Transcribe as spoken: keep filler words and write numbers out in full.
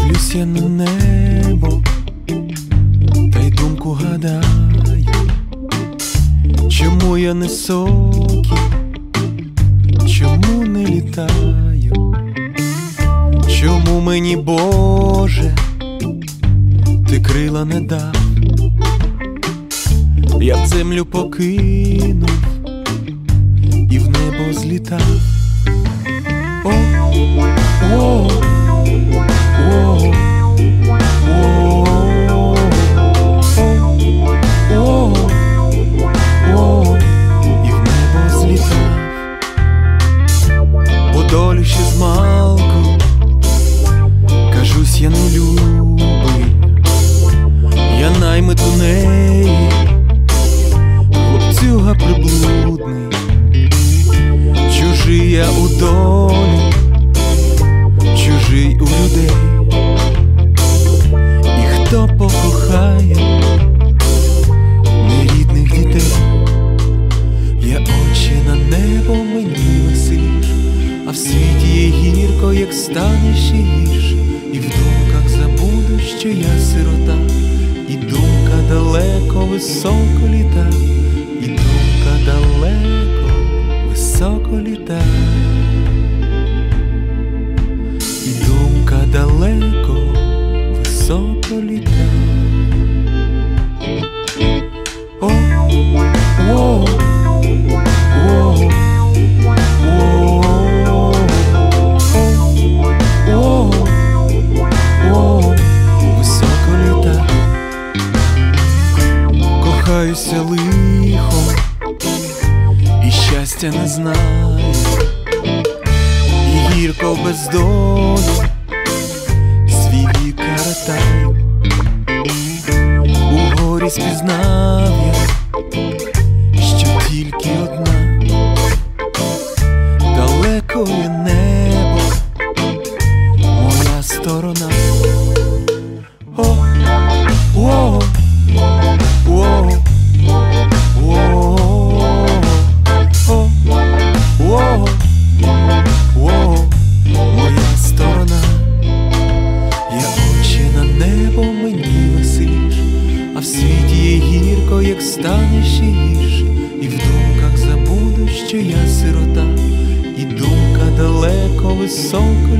Дивлюсь я на небо, та й думку гадаю, чому я не сокіл, чому не літаю, чому мені, Боже, ти крила не дав. Я в землю покинув і в небо злітав. О, о, о, о, о, о, і в небо злітав. По долі ще змалку, кажусь я не любий, я наймит у неї, хлопцюга приблудний, чужий я у долі, чужий у людей. І хто покохає нерідних дітей? Я очі на небо мені висиш, а в світі є гірко, як станеш і гірше. І в думках забуду, що я сирота, і думка далеко високо літа, і думка далеко високо літа, і думка далеко високо літа. О, о, о, о, о, о, високо літа. Кохаюся лихом і щастя не знаю, і гірко в бездолі свій вік коротаю. У горі спізнав я, що тільки одна, далекое небо моя сторона. О, о, о, о, о, о, моя сторона. Я очі на небо мені висиш, а в світі є гірко, як станеш і гірше. І в думках забуду, що я сирота, і думка далеко високо